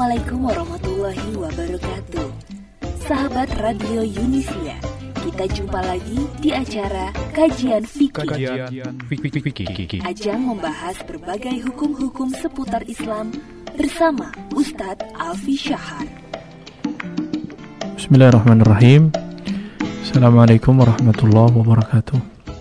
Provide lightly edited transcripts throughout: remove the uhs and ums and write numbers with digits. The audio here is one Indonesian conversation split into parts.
Assalamualaikum warahmatullahi wabarakatuh. Sahabat Radio Yunisia, kita jumpa lagi di acara Kajian Fikih. Ajang membahas berbagai hukum-hukum seputar Islam bersama Ustadz Alfi Syahar. Bismillahirrahmanirrahim. Assalamualaikum warahmatullahi wabarakatuh.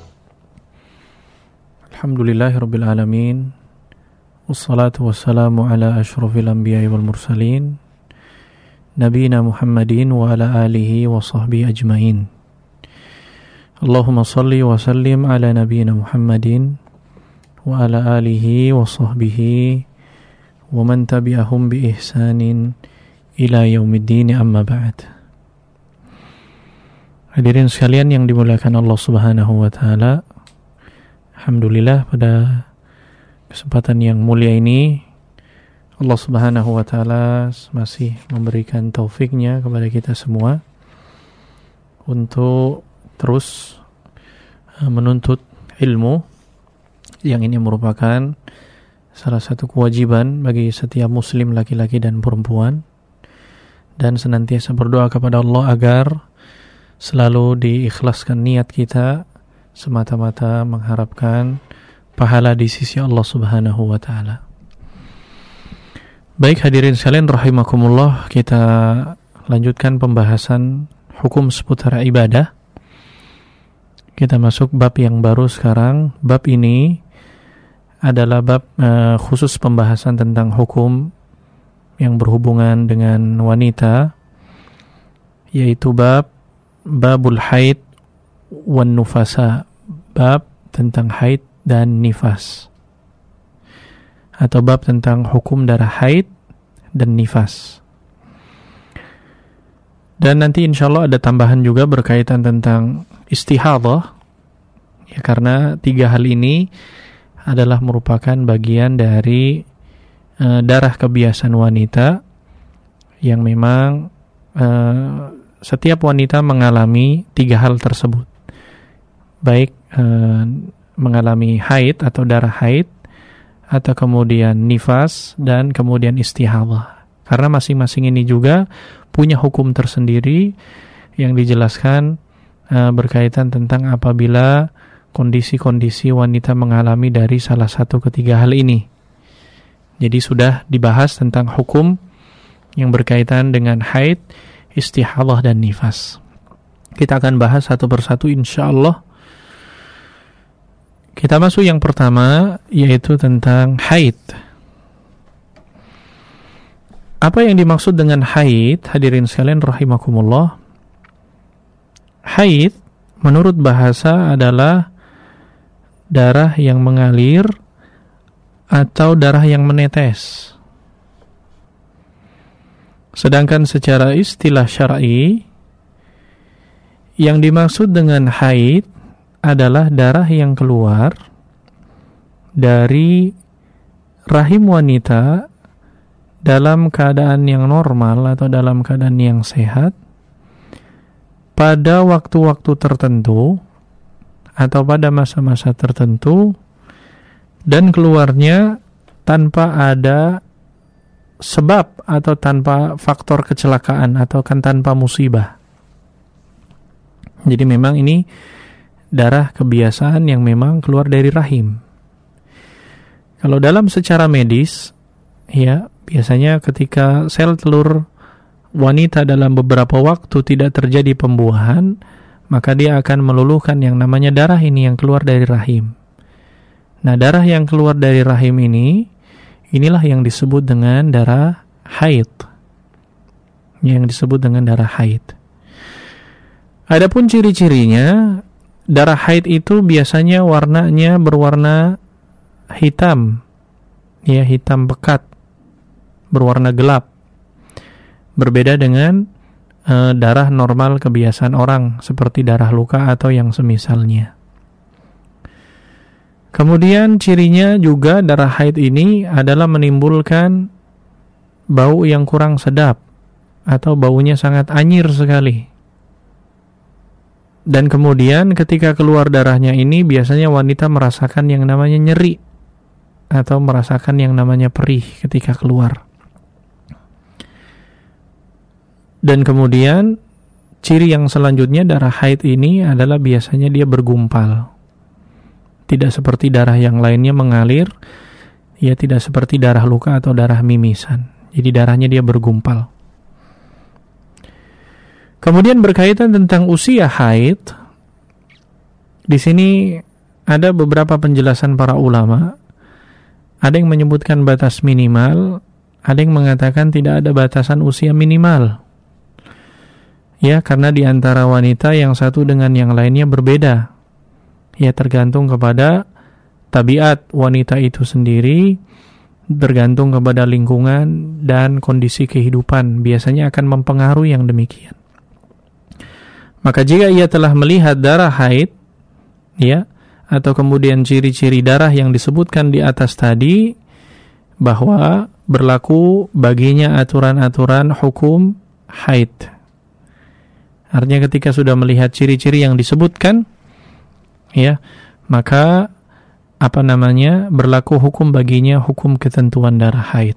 Alhamdulillahirabbil alamin. Wassalatu wassalamu ala asyrafil anbiya'i wal mursalin nabiyina Muhammadin wa ala alihi wa sahbihi ajmain. Allahumma salli wa sallim ala nabiyina Muhammadin wa ala alihi wa sahbihi wa man tabi'ahum bi ihsanin ila yaumiddin, amma ba'd. Hadirin sekalian yang dimuliakan Allah Subhanahu wa taala, alhamdulillah pada kesempatan yang mulia ini Allah Subhanahu wa taala masih memberikan taufiknya kepada kita semua untuk terus menuntut ilmu, yang ini merupakan salah satu kewajiban bagi setiap muslim laki-laki dan perempuan, dan senantiasa berdoa kepada Allah agar selalu diikhlaskan niat kita semata-mata mengharapkan pahala di sisi Allah Subhanahu wa taala. Baik hadirin sekalian rahimakumullah, kita lanjutkan pembahasan hukum seputar ibadah. Kita masuk bab yang baru sekarang. Bab ini adalah bab khusus pembahasan tentang hukum yang berhubungan dengan wanita, yaitu babul haid wan nufasa, bab tentang haid dan nifas, atau bab tentang hukum darah haid dan nifas. Dan nanti insyaallah ada tambahan juga berkaitan tentang istihadhah, ya, karena tiga hal ini adalah merupakan bagian dari darah kebiasaan wanita yang memang setiap wanita mengalami tiga hal tersebut, baik mengalami haid atau darah haid, atau kemudian nifas, dan kemudian istihadhah. Karena masing-masing ini juga punya hukum tersendiri yang dijelaskan berkaitan tentang apabila kondisi-kondisi wanita mengalami dari salah satu ketiga hal ini. Jadi sudah dibahas tentang hukum yang berkaitan dengan haid, istihadhah, dan nifas. Kita akan bahas satu persatu insyaallah. Kita masuk yang pertama, yaitu tentang haid. Apa yang dimaksud dengan haid, hadirin sekalian rahimakumullah? Haid menurut bahasa adalah darah yang mengalir atau darah yang menetes. Sedangkan secara istilah syar'i, yang dimaksud dengan haid adalah darah yang keluar dari rahim wanita dalam keadaan yang normal atau dalam keadaan yang sehat pada waktu-waktu tertentu atau pada masa-masa tertentu, dan keluarnya tanpa ada sebab atau tanpa faktor kecelakaan atau kan tanpa musibah. Jadi memang ini darah kebiasaan yang memang keluar dari rahim. Kalau dalam secara medis, ya, biasanya ketika sel telur wanita dalam beberapa waktu tidak terjadi pembuahan, maka dia akan meluluhkan yang namanya darah ini yang keluar dari rahim. Nah, darah yang keluar dari rahim ini, inilah yang disebut dengan darah haid. Yang disebut dengan darah haid. Adapun ciri-cirinya, darah haid itu biasanya warnanya berwarna hitam, ya, hitam pekat, berwarna gelap. Berbeda dengan darah normal kebiasaan orang, seperti darah luka atau yang semisalnya. Kemudian cirinya juga darah haid ini adalah menimbulkan bau yang kurang sedap, atau baunya sangat anyir sekali. Dan kemudian ketika keluar darahnya ini biasanya wanita merasakan yang namanya nyeri atau merasakan yang namanya perih ketika keluar. Dan kemudian ciri yang selanjutnya darah haid ini adalah biasanya dia bergumpal. Tidak seperti darah yang lainnya mengalir, ya tidak seperti darah luka atau darah mimisan. Jadi darahnya dia bergumpal. Kemudian berkaitan tentang usia haid, di sini ada beberapa penjelasan para ulama. Ada yang menyebutkan batas minimal, ada yang mengatakan tidak ada batasan usia minimal. Ya, karena di antara wanita yang satu dengan yang lainnya berbeda. Ya, tergantung kepada tabiat wanita itu sendiri, bergantung kepada lingkungan dan kondisi kehidupan. Biasanya akan mempengaruhi yang demikian. Maka jika ia telah melihat darah haid, ya, atau kemudian ciri-ciri darah yang disebutkan di atas tadi, bahwa berlaku baginya aturan-aturan hukum haid. Artinya ketika sudah melihat ciri-ciri yang disebutkan, ya, maka berlaku hukum baginya hukum ketentuan darah haid.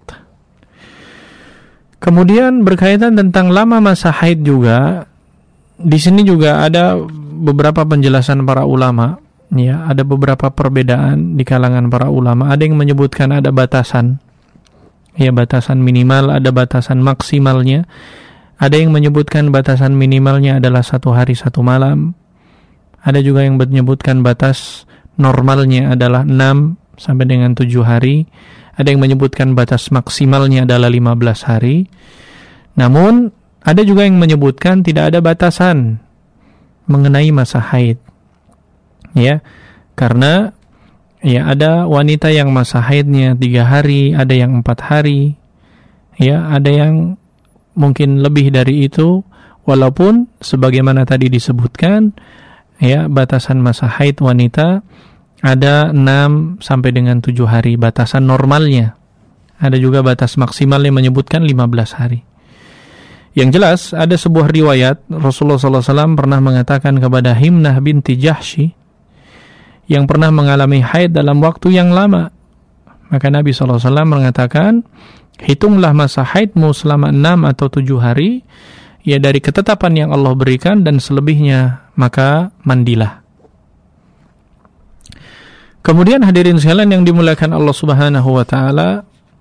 Kemudian berkaitan tentang lama masa haid juga, di sini juga ada beberapa penjelasan para ulama, ya, ada beberapa perbedaan di kalangan para ulama. Ada yang menyebutkan ada batasan, ya, batasan minimal, ada batasan maksimalnya. Ada yang menyebutkan batasan minimalnya adalah 1 hari 1 malam. Ada juga yang menyebutkan batas normalnya adalah 6 sampai dengan 7 hari. Ada yang menyebutkan batas maksimalnya adalah 15 hari. Namun, ada juga yang menyebutkan tidak ada batasan mengenai masa haid. Ya, karena ya ada wanita yang masa haidnya 3 hari, ada yang 4 hari. Ya, ada yang mungkin lebih dari itu, walaupun sebagaimana tadi disebutkan, ya, batasan masa haid wanita ada 6 sampai dengan 7 hari, batasan normalnya. Ada juga batas maksimal yang menyebutkan 15 hari. Yang jelas, ada sebuah riwayat Rasulullah SAW pernah mengatakan kepada Himnah binti Jahsy yang pernah mengalami haid dalam waktu yang lama. Maka Nabi SAW mengatakan, hitunglah masa haidmu selama 6 atau 7 hari, ya, dari ketetapan yang Allah berikan, dan selebihnya maka mandilah. Kemudian hadirin sekalian yang dimuliakan Allah Subhanahu wa taala,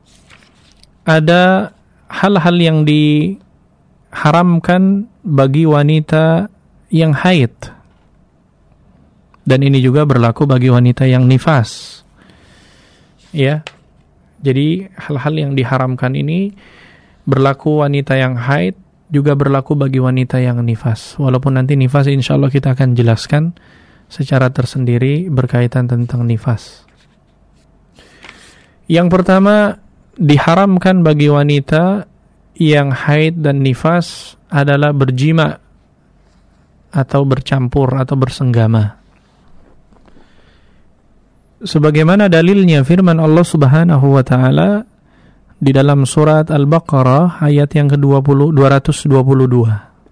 ada hal-hal yang diharamkan bagi wanita yang haid. Dan ini juga berlaku bagi wanita yang nifas. Ya. Jadi hal-hal yang diharamkan ini berlaku wanita yang haid, juga berlaku bagi wanita yang nifas. Walaupun nanti nifas insya Allah kita akan jelaskan secara tersendiri berkaitan tentang nifas. Yang pertama, diharamkan bagi wanita yang haid dan nifas adalah berjima atau bercampur atau bersenggama. Sebagaimana dalilnya firman Allah Subhanahu wa taala di dalam surat Al-Baqarah ayat yang ke-222.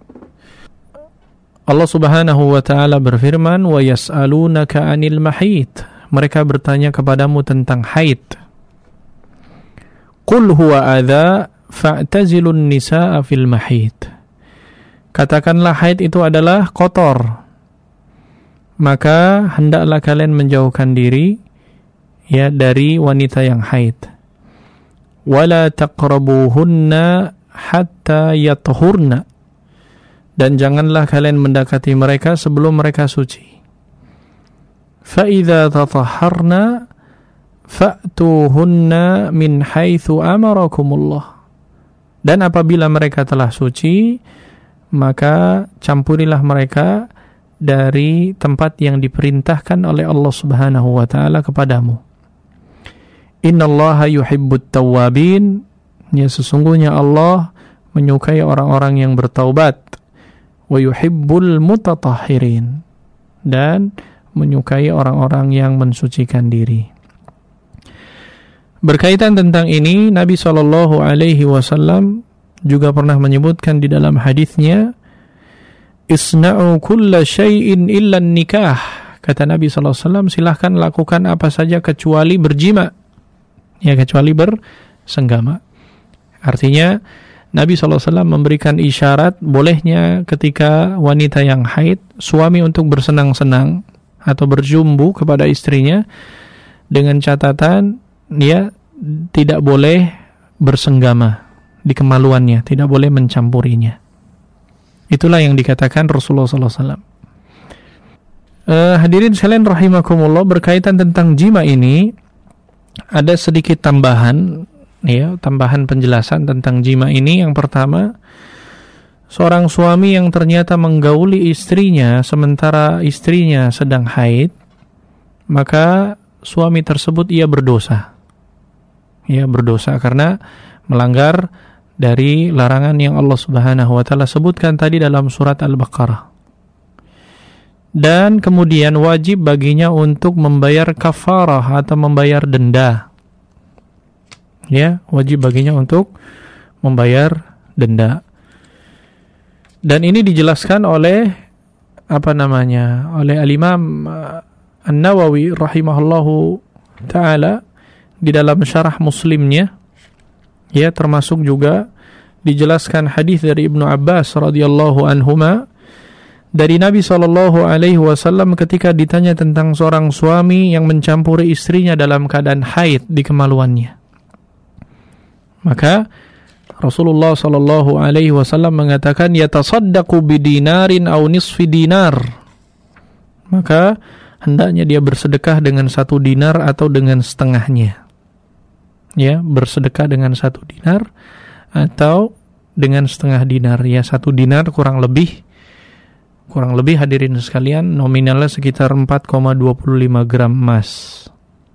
Allah Subhanahu wa taala berfirman, "Wa yas'alunaka 'anil mahid." Mereka bertanya kepadamu tentang haid. "Qul huwa adza fa'tazilun nisaa fil mahid." Katakanlah haid itu adalah kotor, maka hendaklah kalian menjauhkan diri, ya, dari wanita yang haid. Wala taqrabuhunna hatta yathurna. Dan janganlah kalian mendekati mereka sebelum mereka suci. Fa idza tatahharna fa'tuhunna min haitsu amarakumullah. Dan apabila mereka telah suci, maka campurilah mereka dari tempat yang diperintahkan oleh Allah Subhanahu wa taala kepadamu. Innallaha yuhibbut tawwabin. Ya, sesungguhnya Allah menyukai orang-orang yang bertaubat. Wa yuhibbul mutatahhirin. Dan menyukai orang-orang yang mensucikan diri. Berkaitan tentang ini, Nabi SAW juga pernah menyebutkan di dalam hadisnya, "Isna'u kulla syai'in illa nikah." Kata Nabi SAW, silahkan lakukan apa saja kecuali berjima. Ya, kecuali bersenggama. Artinya, Nabi SAW memberikan isyarat bolehnya ketika wanita yang haid, suami untuk bersenang-senang atau berjumbu kepada istrinya, dengan catatan dia tidak boleh bersenggama di kemaluannya, tidak boleh mencampurinya. Itulah yang dikatakan Rasulullah SAW. Hadirin sekalian rahimakumullah, berkaitan tentang jima ini ada sedikit tambahan, ya, tambahan penjelasan tentang jima ini. Yang pertama, seorang suami yang ternyata menggauli istrinya sementara istrinya sedang haid, maka suami tersebut ia berdosa. Ia berdosa karena melanggar dari larangan yang Allah Subhanahu wa taala sebutkan tadi dalam surat Al-Baqarah. Dan kemudian wajib baginya untuk membayar kafarah atau membayar denda. Ya, wajib baginya untuk membayar denda. Dan ini dijelaskan oleh oleh Al-Imam An-Nawawi rahimahullahu taala di dalam syarah Muslimnya. Ya, termasuk juga dijelaskan hadis dari Ibnu Abbas radhiyallahu anhuma dari Nabi SAW ketika ditanya tentang seorang suami yang mencampuri istrinya dalam keadaan haid di kemaluannya. Maka Rasulullah SAW mengatakan, yatasaddaqu bidinarin aw nisfi dinar. Maka hendaknya dia bersedekah dengan 1 dinar atau dengan setengahnya. Ya, bersedekah dengan 1 dinar atau dengan setengah dinar. Ya, 1 dinar kurang lebih hadirin sekalian nominalnya sekitar 4,25 gram emas.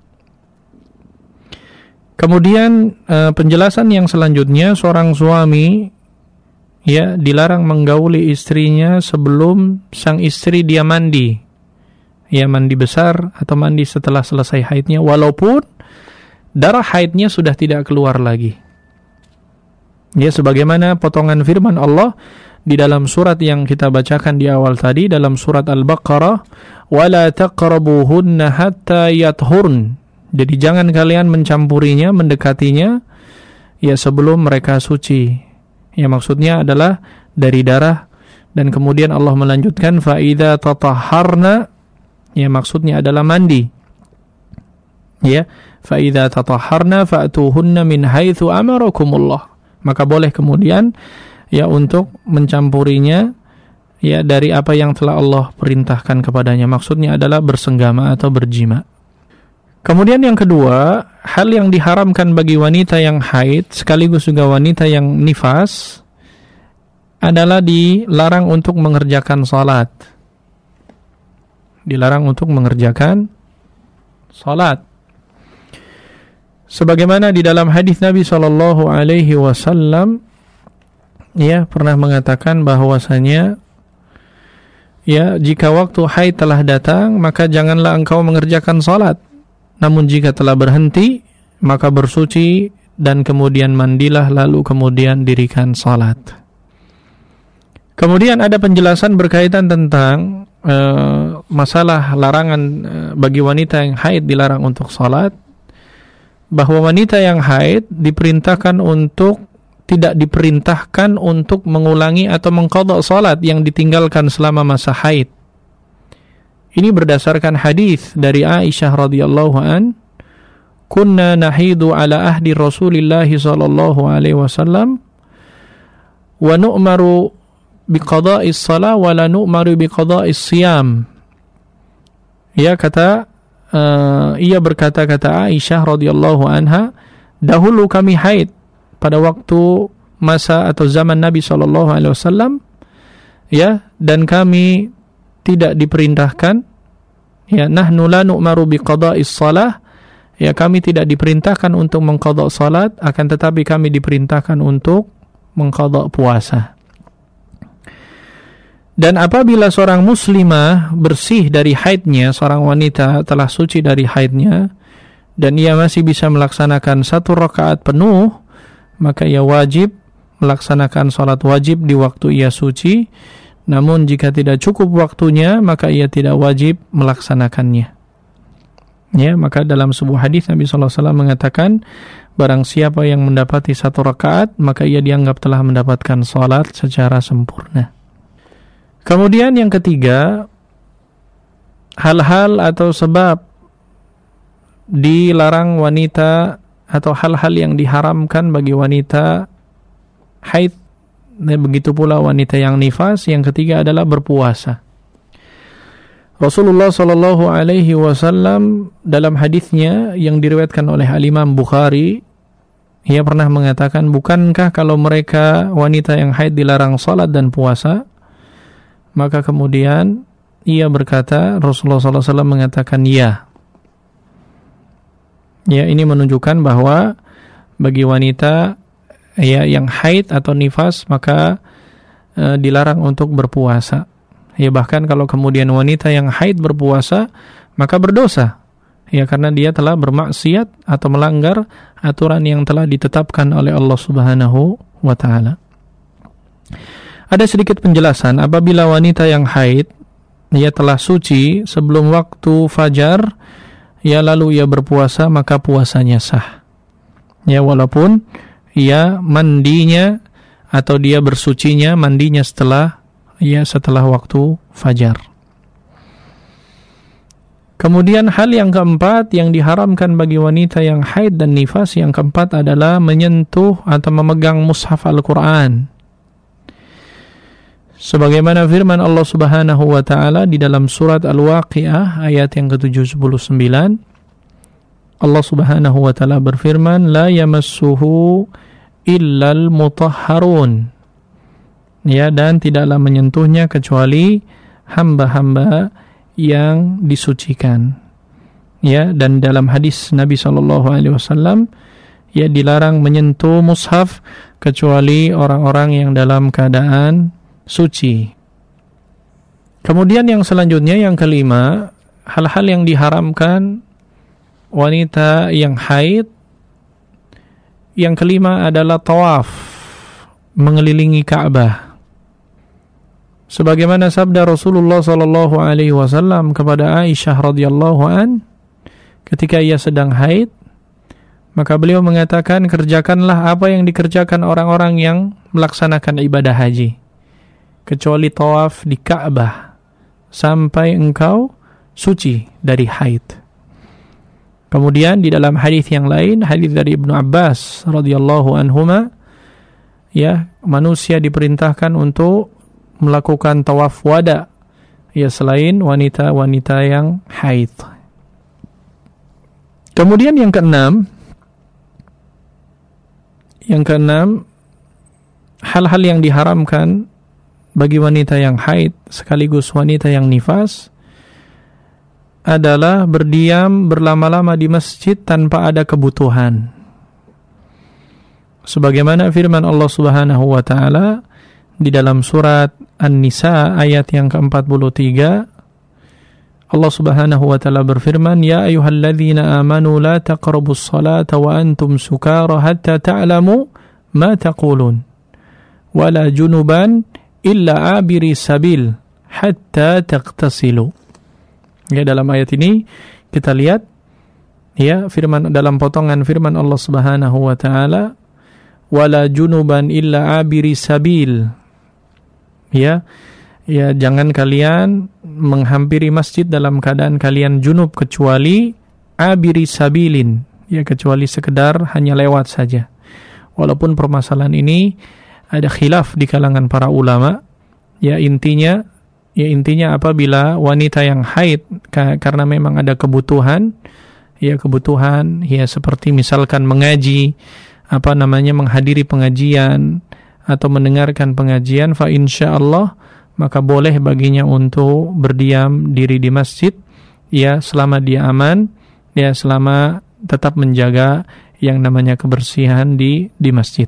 Kemudian penjelasan yang selanjutnya, seorang suami ya dilarang menggauli istrinya sebelum sang istri dia mandi. Ya, mandi besar atau mandi setelah selesai haidnya, walaupun darah haidnya sudah tidak keluar lagi. Ya, sebagaimana potongan firman Allah di dalam surat yang kita bacakan di awal tadi, dalam surat Al-Baqarah, wala taqrabuhunna hatta yathurn. Jadi jangan kalian mencampurinya, mendekatinya ya sebelum mereka suci. Ya, maksudnya adalah dari darah. Dan kemudian Allah melanjutkan fa idza tatahharna, ya maksudnya adalah mandi. Ya, fa idza tatahharna fa'tuhunna min haitsu amarakumullah. Maka boleh kemudian ya untuk mencampurinya ya dari apa yang telah Allah perintahkan kepadanya. Maksudnya adalah bersenggama atau berjima. Kemudian yang kedua, hal yang diharamkan bagi wanita yang haid sekaligus juga wanita yang nifas adalah dilarang untuk mengerjakan salat. Dilarang untuk mengerjakan salat. Sebagaimana di dalam hadis Nabi SAW ya pernah mengatakan bahwasanya ya jika waktu haid telah datang maka janganlah engkau mengerjakan salat, namun jika telah berhenti maka bersuci dan kemudian mandilah lalu kemudian dirikan salat. Kemudian ada penjelasan berkaitan tentang masalah larangan bagi wanita yang haid dilarang untuk salat, bahwa wanita yang haid tidak diperintahkan untuk mengulangi atau mengqadha salat yang ditinggalkan selama masa haid. Ini berdasarkan hadis dari Aisyah radhiyallahu an, kunna nahidu ala ahdi Rasulillah sallallahu alaihi wasallam wa nu'maru biqada'is shalah wa la nu'maru biqada'is siyam. Ya, ia berkata, kata Aisyah radhiyallahu anha, dahulu kami haid pada waktu masa atau zaman Nabi sallallahu alaihi wasallam ya, dan kami tidak diperintahkan ya, nahnu la nu'maru biqada'is shalah, ya kami tidak diperintahkan untuk mengqadha salat, akan tetapi kami diperintahkan untuk mengqadha puasa. Dan apabila seorang muslimah bersih dari haidnya, seorang wanita telah suci dari haidnya dan ia masih bisa melaksanakan 1 rakaat penuh, maka ia wajib melaksanakan salat wajib di waktu ia suci. Namun jika tidak cukup waktunya, maka ia tidak wajib melaksanakannya. Ya, maka dalam sebuah hadis Nabi SAW mengatakan, barang siapa yang mendapati 1 rakaat, maka ia dianggap telah mendapatkan salat secara sempurna. Kemudian yang ketiga, hal-hal atau sebab dilarang wanita atau hal-hal yang diharamkan bagi wanita haid, begitu pula wanita yang nifas. Yang ketiga adalah berpuasa. Rasulullah sallallahu alaihi wasallam dalam hadisnya yang diriwayatkan oleh Al-Imam Bukhari, ia pernah mengatakan, bukankah kalau mereka wanita yang haid dilarang salat dan puasa? Maka kemudian ia berkata, Rasulullah sallallahu alaihi wasallam mengatakan ya. Ya, ini menunjukkan bahwa bagi wanita ya yang haid atau nifas maka dilarang untuk berpuasa. Ya, bahkan kalau kemudian wanita yang haid berpuasa maka berdosa. Ya, karena dia telah bermaksiat atau melanggar aturan yang telah ditetapkan oleh Allah Subhanahu wa taala. Ada sedikit penjelasan, apabila wanita yang haid ia telah suci sebelum waktu fajar, ya lalu ia berpuasa, maka puasanya sah. Ya, walaupun ia mandinya atau dia bersucinya mandinya setelah waktu fajar. Kemudian hal yang keempat yang diharamkan bagi wanita yang haid dan nifas, yang keempat adalah menyentuh atau memegang mushaf Al-Quran. Sebagaimana firman Allah Subhanahu wa taala di dalam surat Al-Waqiah ayat yang ke-79, Allah Subhanahu wa taala berfirman, la yamassuhu illal mutahharun. Ya, dan tidaklah menyentuhnya kecuali hamba-hamba yang disucikan. Ya, dan dalam hadis Nabi sallallahu alaihi wasallam, ya dilarang menyentuh mushaf kecuali orang-orang yang dalam keadaan suci. Kemudian yang selanjutnya, yang kelima, hal-hal yang diharamkan wanita yang haid. Yang kelima adalah tawaf, mengelilingi Ka'bah. Sebagaimana sabda Rasulullah sallallahu alaihi wasallam kepada Aisyah radhiyallahu an ketika ia sedang haid, maka beliau mengatakan, kerjakanlah apa yang dikerjakan orang-orang yang melaksanakan ibadah haji, kecuali tawaf di Ka'bah sampai engkau suci dari haid. Kemudian di dalam hadis yang lain, hadis dari Ibnu Abbas radhiyallahu anhuma, ya, manusia diperintahkan untuk melakukan tawaf wada, ya, selain wanita-wanita yang haid. Kemudian yang keenam, hal-hal yang diharamkan bagi wanita yang haid sekaligus wanita yang nifas adalah berdiam berlama-lama di masjid tanpa ada kebutuhan. Sebagaimana firman Allah Subhanahu wa taala di dalam surat An-Nisa ayat yang ke-43, Allah Subhanahu wa taala berfirman, ya ayyuhalladzina amanu la taqrabus salata wa antum sukara hatta ta'lamu ma taqulun wala junuban illa abiri sabil hatta taqtasilu. Ya, dalam ayat ini kita lihat, ya, firman dalam potongan firman Allah Subhanahu wa taala, wala junuban illa abiri sabil. Ya, jangan kalian menghampiri masjid dalam keadaan kalian junub kecuali abiri sabilin, ya, kecuali sekedar hanya lewat saja. Walaupun permasalahan ini ada khilaf di kalangan para ulama, ya intinya apabila wanita yang haid karena memang ada kebutuhan ya seperti misalkan mengaji, menghadiri pengajian atau mendengarkan pengajian, fa insyaallah maka boleh baginya untuk berdiam diri di masjid, ya, selama dia aman, ya, selama tetap menjaga yang namanya kebersihan di masjid.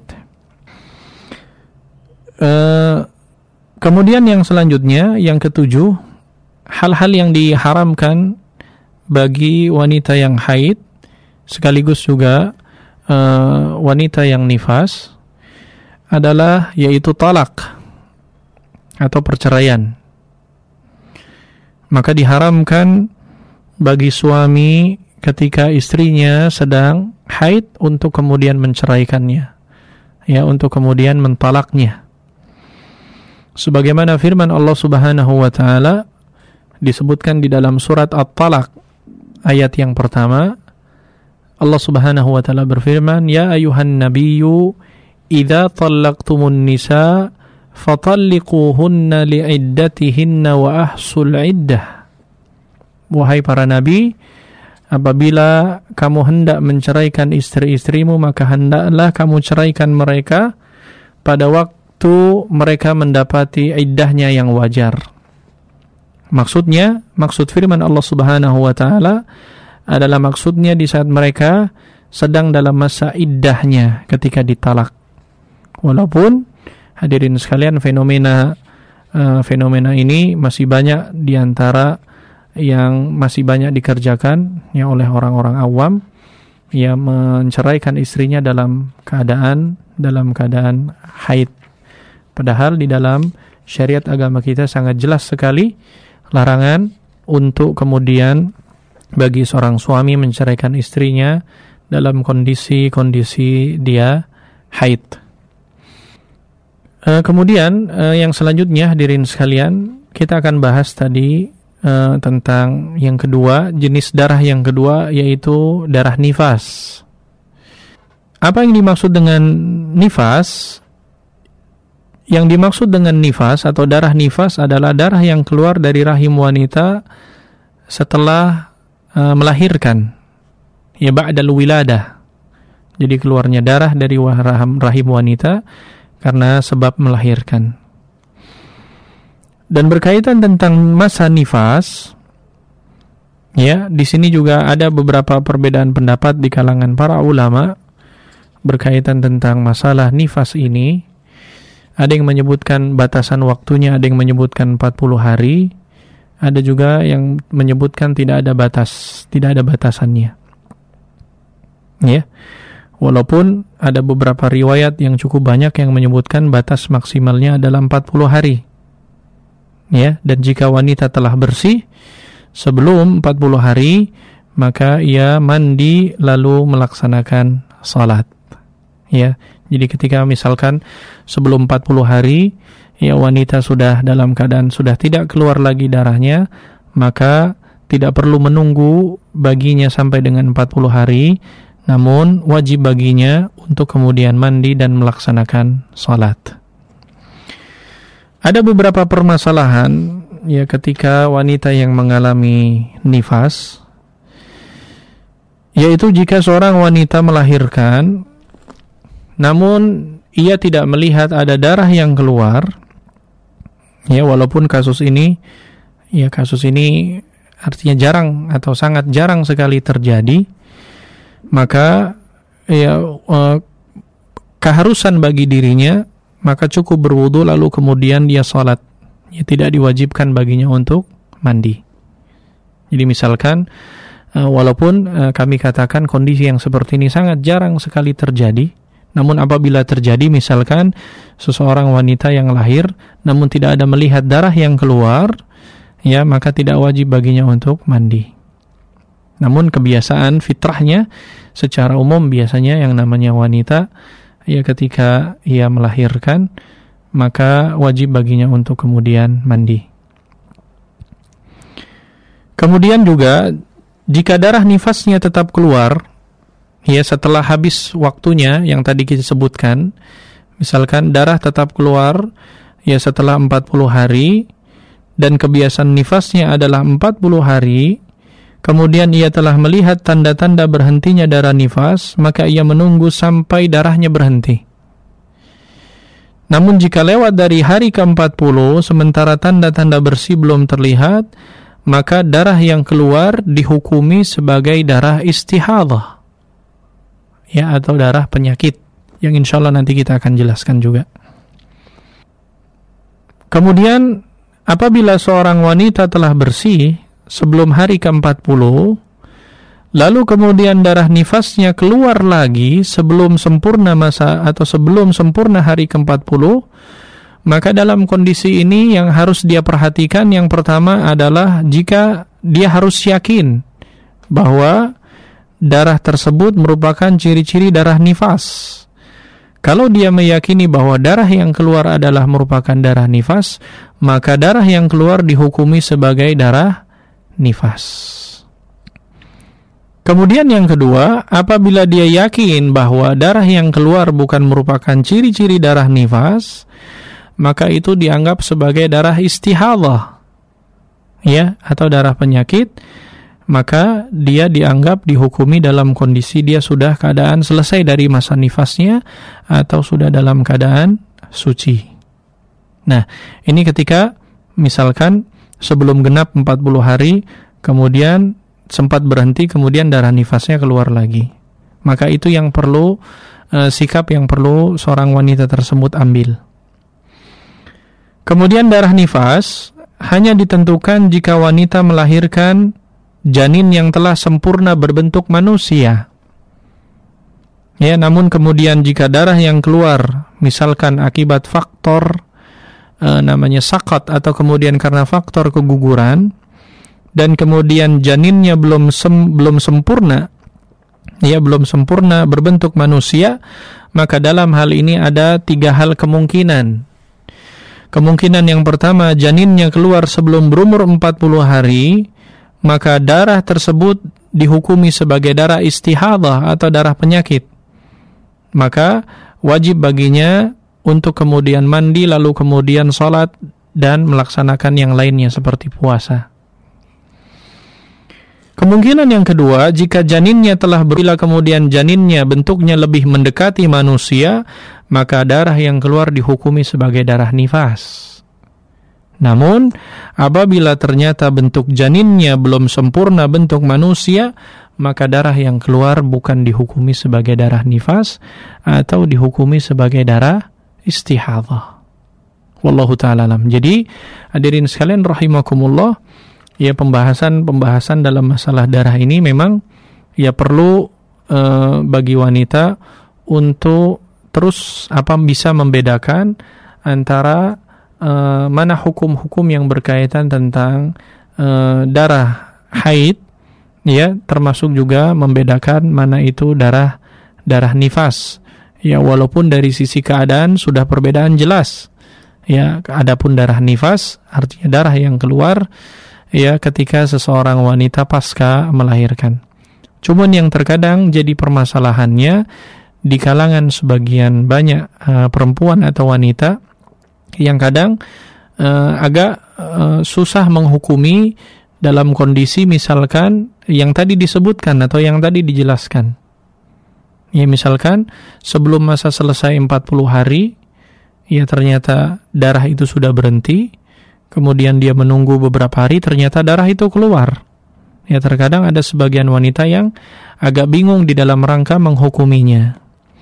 Kemudian yang selanjutnya, yang ketujuh, hal-hal yang diharamkan bagi wanita yang haid sekaligus juga wanita yang nifas adalah yaitu talak atau perceraian. Maka diharamkan bagi suami ketika istrinya sedang haid untuk kemudian menceraikannya, ya, untuk kemudian mentalaknya. Sebagaimana firman Allah Subhanahu wa taala disebutkan di dalam surat At-Talaq ayat yang pertama, Allah Subhanahu wa taala berfirman, "Ya ayuhan nabiyyu idza talaqtumun nisa fatalliquhunna li'iddatihinna wa ahsul iddah." Wahai para nabi, apabila kamu hendak menceraikan istri-istrimu, maka hendaklah kamu ceraikan mereka pada waktu mereka mendapati iddahnya yang wajar. Maksud firman Allah Subhanahu wa taala adalah maksudnya di saat mereka sedang dalam masa iddahnya ketika ditalak. Walaupun hadirin sekalian fenomena ini masih banyak di antara yang masih banyak dikerjakan ya oleh orang-orang awam, ya, menceraikan istrinya dalam keadaan haid. Padahal di dalam syariat agama kita sangat jelas sekali larangan untuk kemudian bagi seorang suami menceraikan istrinya dalam kondisi dia haid. Kemudian yang selanjutnya hadirin sekalian, kita akan bahas tadi tentang yang kedua, jenis darah yang kedua, yaitu darah nifas. Apa yang dimaksud dengan nifas? Yang dimaksud dengan nifas atau darah nifas adalah darah yang keluar dari rahim wanita setelah melahirkan, ya, ba'dal wiladah. Jadi keluarnya darah dari rahim wanita karena sebab melahirkan. Dan berkaitan tentang masa nifas, ya, di sini juga ada beberapa perbedaan pendapat di kalangan para ulama berkaitan tentang masalah nifas ini. Ada yang menyebutkan batasan waktunya, ada yang menyebutkan 40 hari, ada juga yang menyebutkan tidak ada batasannya. Ya. Walaupun ada beberapa riwayat yang cukup banyak yang menyebutkan batas maksimalnya adalah 40 hari. Ya, dan jika wanita telah bersih sebelum 40 hari, maka ia mandi lalu melaksanakan salat. Ya, jadi ketika misalkan sebelum 40 hari, ya, wanita sudah dalam keadaan sudah tidak keluar lagi darahnya, maka tidak perlu menunggu baginya sampai dengan 40 hari, namun wajib baginya untuk kemudian mandi dan melaksanakan salat. Ada beberapa permasalahan, ya, ketika wanita yang mengalami nifas, yaitu jika seorang wanita melahirkan namun ia tidak melihat ada darah yang keluar, ya, walaupun kasus ini artinya jarang atau sangat jarang sekali terjadi, maka ya keharusan bagi dirinya, maka cukup berwudu lalu kemudian dia salat. Ya, tidak diwajibkan baginya untuk mandi. Jadi misalkan walaupun kami katakan kondisi yang seperti ini sangat jarang sekali terjadi, namun apabila terjadi misalkan seseorang wanita yang lahir namun tidak ada melihat darah yang keluar, ya, maka tidak wajib baginya untuk mandi. Namun kebiasaan fitrahnya secara umum biasanya yang namanya wanita, ya, ketika ia melahirkan maka wajib baginya untuk kemudian mandi. Kemudian juga jika darah nifasnya tetap keluar, ya, setelah habis waktunya yang tadi kita sebutkan, misalkan darah tetap keluar, ya, setelah 40 hari dan kebiasaan nifasnya adalah 40 hari, kemudian ia telah melihat tanda-tanda berhentinya darah nifas, maka ia menunggu sampai darahnya berhenti. Namun jika lewat dari hari ke-40 sementara tanda-tanda bersih belum terlihat, maka darah yang keluar dihukumi sebagai darah istihadhah, ya, atau darah penyakit, yang insya Allah nanti kita akan jelaskan juga. Kemudian apabila seorang wanita telah bersih sebelum hari ke-40, lalu kemudian darah nifasnya keluar lagi sebelum sempurna masa atau sebelum sempurna hari ke-40, maka dalam kondisi ini yang harus dia perhatikan yang pertama adalah jika dia harus yakin bahwa darah tersebut merupakan ciri-ciri darah nifas. Kalau dia meyakini bahwa darah yang keluar adalah merupakan darah nifas, maka darah yang keluar dihukumi sebagai darah nifas. Kemudian yang kedua, apabila dia yakin bahwa darah yang keluar bukan merupakan ciri-ciri darah nifas, maka itu dianggap sebagai darah istihadhah, ya, atau darah penyakit, maka dia dianggap dihukumi dalam kondisi dia sudah keadaan selesai dari masa nifasnya atau sudah dalam keadaan suci. Nah, ini ketika misalkan sebelum genap 40 hari, kemudian sempat berhenti, kemudian darah nifasnya keluar lagi. Maka itu yang perlu, sikap yang perlu seorang wanita tersebut ambil. Kemudian darah nifas hanya ditentukan jika wanita melahirkan janin yang telah sempurna berbentuk manusia. Ya, namun kemudian jika darah yang keluar misalkan akibat faktor namanya sakat atau kemudian karena faktor keguguran dan kemudian janinnya belum sempurna, ya, belum sempurna berbentuk manusia, maka dalam hal ini ada 3 hal kemungkinan. Kemungkinan yang pertama, janinnya keluar sebelum berumur 40 hari, maka darah tersebut dihukumi sebagai darah istihadhah atau darah penyakit. Maka wajib baginya untuk kemudian mandi lalu kemudian sholat dan melaksanakan yang lainnya seperti puasa. Kemungkinan yang kedua, jika janinnya telah bila kemudian janinnya bentuknya lebih mendekati manusia, maka darah yang keluar dihukumi sebagai darah nifas. Namun, apabila ternyata bentuk janinnya belum sempurna bentuk manusia, maka darah yang keluar bukan dihukumi sebagai darah nifas atau dihukumi sebagai darah istihadhah. Wallahu ta'ala alam. Jadi, hadirin sekalian rahimakumullah, ya, pembahasan dalam masalah darah ini memang ya perlu bagi wanita untuk terus bisa membedakan antara mana hukum-hukum yang berkaitan tentang darah haid, ya, termasuk juga membedakan mana itu darah nifas. Ya, walaupun dari sisi keadaan sudah perbedaan jelas. Ya, adapun darah nifas artinya darah yang keluar ya ketika seseorang wanita pasca melahirkan. Cuman yang terkadang jadi permasalahannya di kalangan sebagian banyak perempuan atau wanita yang kadang agak susah menghukumi dalam kondisi misalkan yang tadi disebutkan atau yang tadi dijelaskan. Ya, misalkan sebelum masa selesai 40 hari, ya ternyata darah itu sudah berhenti, kemudian dia menunggu beberapa hari, ternyata darah itu keluar. Ya, terkadang ada sebagian wanita yang agak bingung di dalam rangka menghukuminya.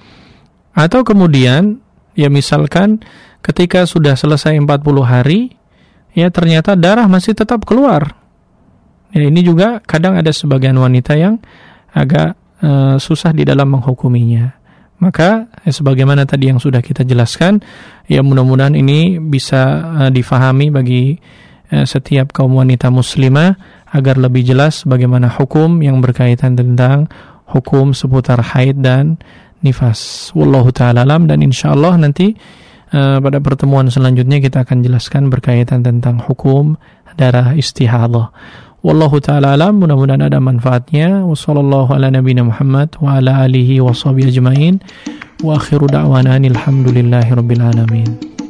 Atau kemudian, ya misalkan ketika sudah selesai 40 hari, ya ternyata darah masih tetap keluar. Ya, ini juga kadang ada sebagian wanita yang agak susah di dalam menghukuminya. Maka sebagaimana tadi yang sudah kita jelaskan, ya mudah-mudahan ini bisa difahami bagi setiap kaum wanita muslimah agar lebih jelas bagaimana hukum yang berkaitan tentang hukum seputar haid dan nifas. Wallahu ta'ala alam, dan insyaallah nanti pada pertemuan selanjutnya kita akan jelaskan berkaitan tentang hukum darah istihadhah. Wallahu ta'ala alam, mudah-mudahan ada manfaatnya. Wassallallahu ala nabiyina Muhammad wa ala alihi wa sahbihi ajma'in. Wa akhiru da'wana alhamdulillahi rabbil alamin.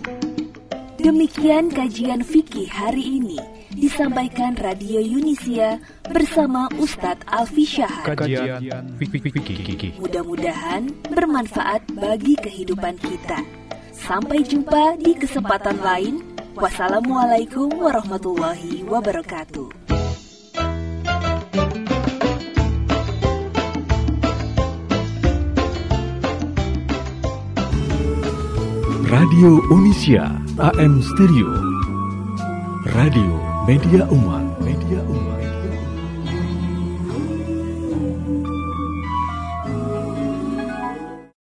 Demikian kajian fikih hari ini disampaikan Radio Yunisia bersama Ustadz Alfi Syahad. Kajian fikih. Mudah-mudahan bermanfaat bagi kehidupan kita. Sampai jumpa di kesempatan lain. Wassalamualaikum warahmatullahi wabarakatuh. Radio Unisya AM Stereo. Radio Media Umat.